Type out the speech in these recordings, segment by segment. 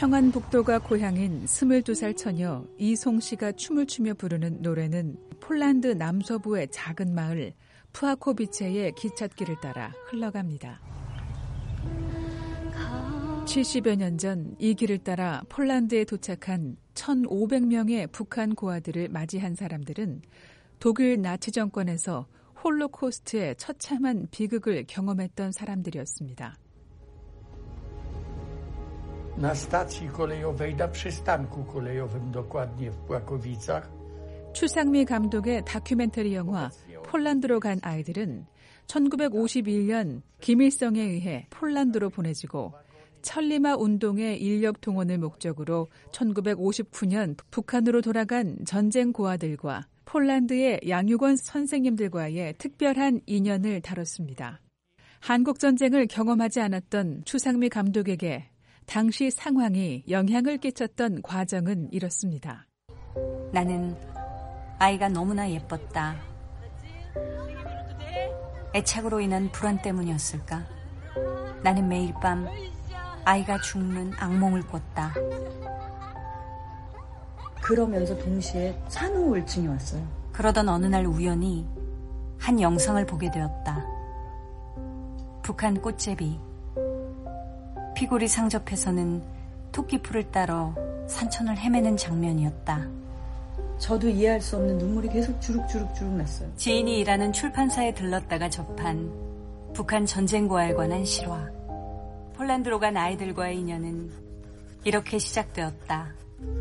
평안북도가 고향인 22살 처녀 이송 씨가 춤을 추며 부르는 노래는 폴란드 남서부의 작은 마을 푸아코비체의 기찻길을 따라 흘러갑니다. 70여 년 전 이 길을 따라 폴란드에 도착한 1,500명의 북한 고아들을 맞이한 사람들은 독일 나치 정권에서 홀로코스트의 처참한 비극을 경험했던 사람들이었습니다. Na stacji kolejowej, na przystanku kolejowym dokładnie w Płakowicach. 추상미 감독의 다큐멘터리 영화 폴란드로 간 아이들은 1951년 김일성에 의해 폴란드로 보내지고 천리마 운동의 인력 동원을 목적으로 1959년 북한으로 돌아간 전쟁 고아들과 폴란드의 양육원 선생님들과의 특별한 인연을 다뤘습니다. 한국전쟁을 경험하지 않았던 추상미 감독에게 당시 상황이 영향을 끼쳤던 과정은 이렇습니다. 나는 아이가 너무나 예뻤다. 애착으로 인한 불안 때문이었을까? 나는 매일 밤 아이가 죽는 악몽을 꿨다. 그러면서 동시에 산후 우울증이 왔어요. 그러던 어느 날 우연히 한 영상을 보게 되었다. 북한 꽃제비. 피고리 상접에서는 토끼풀을 따러 산천을 헤매는 장면이었다. 저도 이해할 수 없는 눈물이 계속 주룩주룩 났어요. 지인이 일하는 출판사에 들렀다가 접한 북한 전쟁고아에 관한 실화. 폴란드로 간 아이들과의 인연은 이렇게 시작되었다.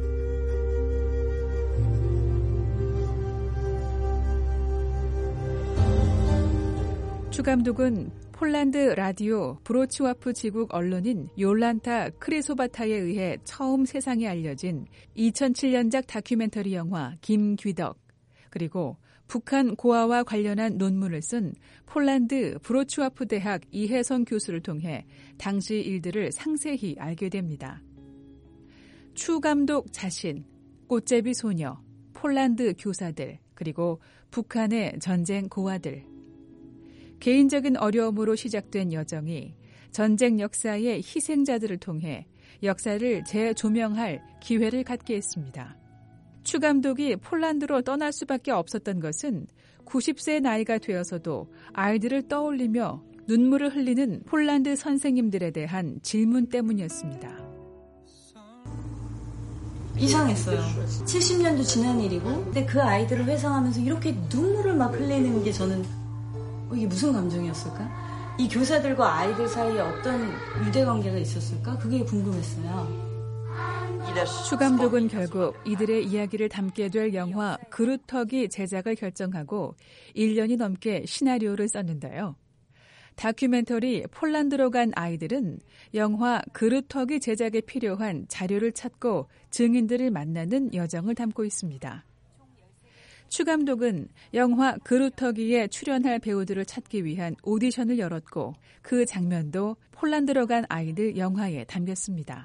추 감독은 폴란드 라디오 브로치와프 지국 언론인 욜란타 크리소바타에 의해 처음 세상에 알려진 2007년작 다큐멘터리 영화 김귀덕, 그리고 북한 고아와 관련한 논문을 쓴 폴란드 브로치와프 대학 이혜성 교수를 통해 당시 일들을 상세히 알게 됩니다. 추 감독 자신, 꽃제비 소녀, 폴란드 교사들, 그리고 북한의 전쟁 고아들. 개인적인 어려움으로 시작된 여정이 전쟁 역사의 희생자들을 통해 역사를 재조명할 기회를 갖게 했습니다. 추 감독이 폴란드로 떠날 수밖에 없었던 것은 90세의 나이가 되어서도 아이들을 떠올리며 눈물을 흘리는 폴란드 선생님들에 대한 질문 때문이었습니다. 이상했어요. 70년도 지난 일이고, 근데 그 아이들을 회상하면서 이렇게 눈물을 막 흘리는 게 저는 이게 무슨 감정이었을까? 이 교사들과 아이들 사이에 어떤 유대관계가 있었을까? 그게 궁금했어요. 추 감독은 결국 이들의 이야기를 담게 될 영화 그루터기 제작을 결정하고 1년이 넘게 시나리오를 썼는데요. 다큐멘터리 폴란드로 간 아이들은 영화 그루터기 제작에 필요한 자료를 찾고 증인들을 만나는 여정을 담고 있습니다. 추 감독은 영화 그루터기에 출연할 배우들을 찾기 위한 오디션을 열었고 그 장면도 폴란드로 간 아이들 영화에 담겼습니다.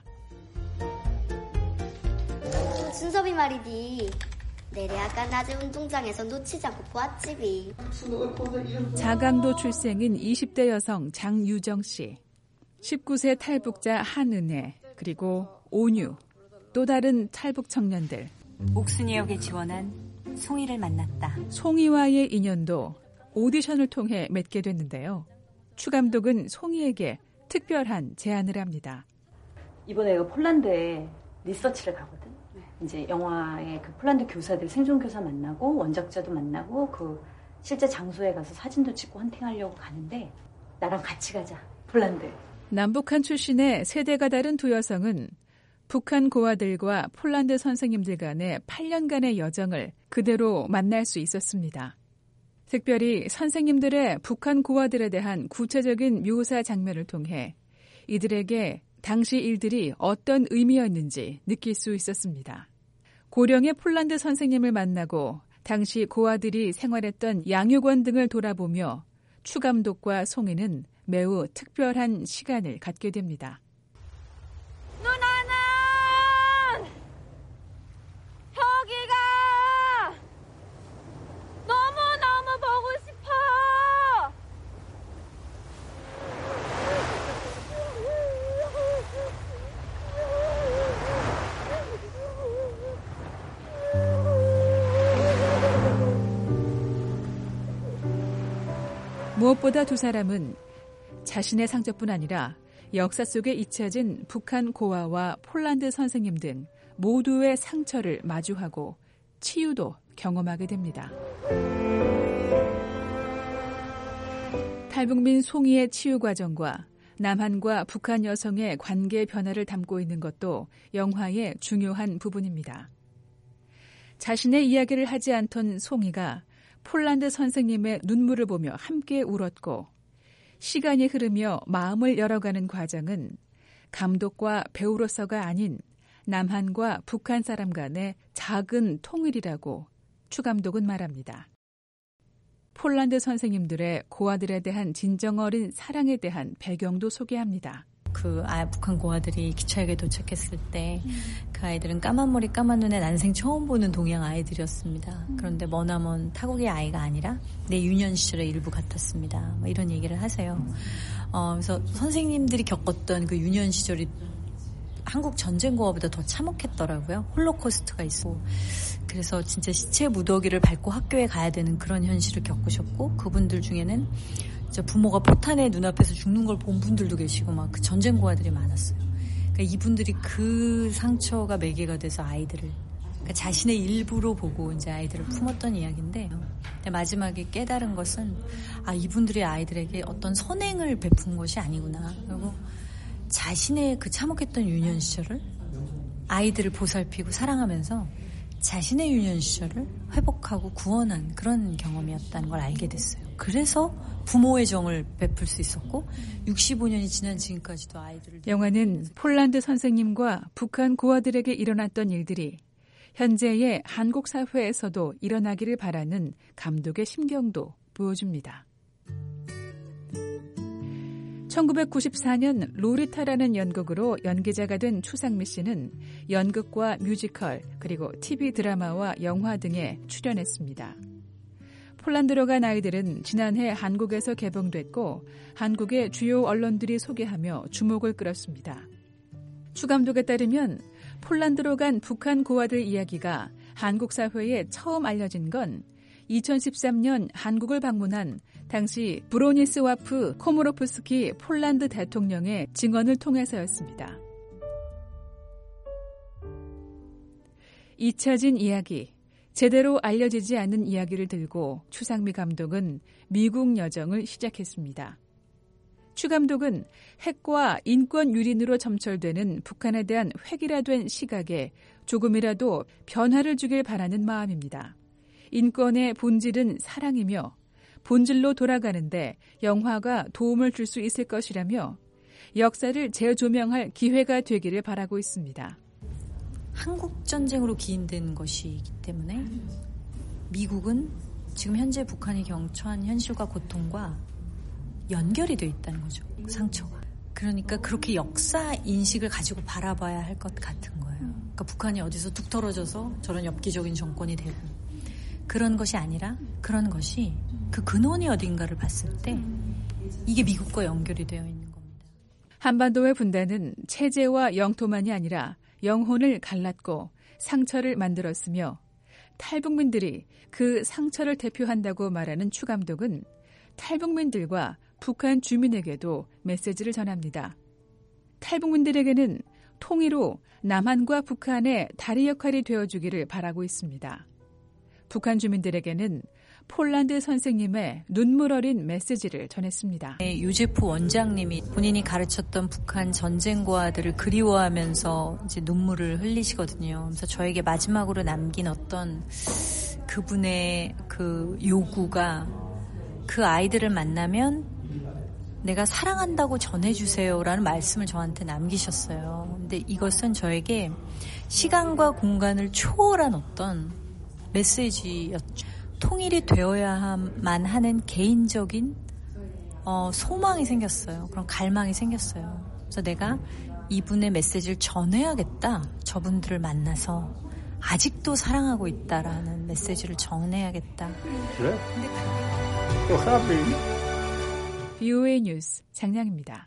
준섭이 말이디. 내래 아까 낮에 운동장에서 놓치지 않고 보았지비. 자강도 출생인 20대 여성 장유정 씨, 19세 탈북자 한은혜, 그리고 온유, 또 다른 탈북 청년들. 옥순이 역에 지원한 송이를 만났다. 송이와의 인연도 오디션을 통해 맺게 됐는데요. 추 감독은 송이에게 특별한 제안을 합니다. 이번에 내가 폴란드에 리서치를 가거든. 이제 영화의 그 폴란드 교사들, 생존교사 만나고 원작자도 만나고 그 실제 장소에 가서 사진도 찍고 헌팅하려고 가는데 나랑 같이 가자, 폴란드. 남북한 출신의 세대가 다른 두 여성은 북한 고아들과 폴란드 선생님들 간의 8년간의 여정을 그대로 만날 수 있었습니다. 특별히 선생님들의 북한 고아들에 대한 구체적인 묘사 장면을 통해 이들에게 당시 일들이 어떤 의미였는지 느낄 수 있었습니다. 고령의 폴란드 선생님을 만나고 당시 고아들이 생활했던 양육원 등을 돌아보며 추 감독과 송이는 매우 특별한 시간을 갖게 됩니다. 누나는 혁이가 너무너무 보고 싶어. 무엇보다 두 사람은 자신의 상처뿐 아니라 역사 속에 잊혀진 북한 고아와 폴란드 선생님 등 모두의 상처를 마주하고 치유도 경험하게 됩니다. 탈북민 송이의 치유 과정과 남한과 북한 여성의 관계 변화를 담고 있는 것도 영화의 중요한 부분입니다. 자신의 이야기를 하지 않던 송이가 폴란드 선생님의 눈물을 보며 함께 울었고 시간이 흐르며 마음을 열어가는 과정은 감독과 배우로서가 아닌 남한과 북한 사람 간의 작은 통일이라고 추 감독은 말합니다. 폴란드 선생님들의 고아들에 대한 진정 어린 사랑에 대한 배경도 소개합니다. 북한 고아들이 기차역에 도착했을 때 그 아이들은 까만 머리 까만 눈에 난생 처음 보는 동양 아이들이었습니다. 그런데 머나먼 타국의 아이가 아니라 내 유년 시절의 일부 같았습니다. 이런 얘기를 하세요. 그래서 선생님들이 겪었던 그 유년 시절이 한국 전쟁 고아보다 더 참혹했더라고요. 홀로코스트가 있고. 그래서 진짜 시체 무더기를 밟고 학교에 가야 되는 그런 현실을 겪으셨고 그분들 중에는 부모가 포탄에 눈앞에서 죽는 걸 본 분들도 계시고 막 그 전쟁 고아들이 많았어요. 그러니까 이분들이 그 상처가 매개가 돼서 아이들을 그러니까 자신의 일부로 보고 이제 아이들을 품었던 이야기인데 마지막에 깨달은 것은 이분들이 아이들에게 어떤 선행을 베푼 것이 아니구나. 그리고 자신의 그 참혹했던 유년 시절을 아이들을 보살피고 사랑하면서 자신의 유년 시절을 회복하고 구원한 그런 경험이었다는 걸 알게 됐어요. 그래서 부모의 정을 베풀 수 있었고 65년이 지난 지금까지도 아이들을 영화는 폴란드 선생님과 북한 고아들에게 일어났던 일들이 현재의 한국 사회에서도 일어나기를 바라는 감독의 심경도 보여줍니다. 1994년 로리타라는 연극으로 연기자가 된 추상미 씨는 연극과 뮤지컬 그리고 TV 드라마와 영화 등에 출연했습니다. 폴란드로 간 아이들은 지난해 한국에서 개봉됐고 한국의 주요 언론들이 소개하며 주목을 끌었습니다. 추 감독에 따르면 폴란드로 간 북한 고아들 이야기가 한국 사회에 처음 알려진 건 2013년 한국을 방문한 당시 브로니스와프 코모로프스키 폴란드 대통령의 증언을 통해서였습니다. 잊혀진 이야기, 제대로 알려지지 않은 이야기를 들고 추상미 감독은 미국 여정을 시작했습니다. 추 감독은 핵과 인권 유린으로 점철되는 북한에 대한 획일화된 시각에 조금이라도 변화를 주길 바라는 마음입니다. 인권의 본질은 사랑이며 본질로 돌아가는데 영화가 도움을 줄 수 있을 것이라며 역사를 재조명할 기회가 되기를 바라고 있습니다. 한국 전쟁으로 기인된 것이기 때문에 미국은 지금 현재 북한이 경처한 현실과 고통과 연결이 돼 있다는 거죠. 상처가. 그러니까 그렇게 역사 인식을 가지고 바라봐야 할 것 같은 거예요. 그러니까 북한이 어디서 뚝 떨어져서 저런 엽기적인 정권이 되고 그런 것이 아니라 그런 것이 그 근원이 어딘가를 봤을 때 이게 미국과 연결이 되어 있는 겁니다. 한반도의 분단은 체제와 영토만이 아니라 영혼을 갈랐고 상처를 만들었으며 탈북민들이 그 상처를 대표한다고 말하는 추 감독은 탈북민들과 북한 주민에게도 메시지를 전합니다. 탈북민들에게는 통일로 남한과 북한의 다리 역할이 되어주기를 바라고 있습니다. 북한 주민들에게는 폴란드 선생님의 눈물 어린 메시지를 전했습니다. 유제프 원장님이 본인이 가르쳤던 북한 전쟁고아들을 그리워하면서 이제 눈물을 흘리시거든요. 그래서 저에게 마지막으로 남긴 어떤 그분의 그 요구가 그 아이들을 만나면 내가 사랑한다고 전해주세요라는 말씀을 저한테 남기셨어요. 근데 이것은 저에게 시간과 공간을 초월한 어떤 메시지였죠. 통일이 되어야만 하는 개인적인 소망이 생겼어요. 그런 갈망이 생겼어요. 그래서 내가 이분의 메시지를 전해야겠다. 저분들을 만나서 아직도 사랑하고 있다라는 메시지를 전해야겠다. VOA 뉴스 장량입니다.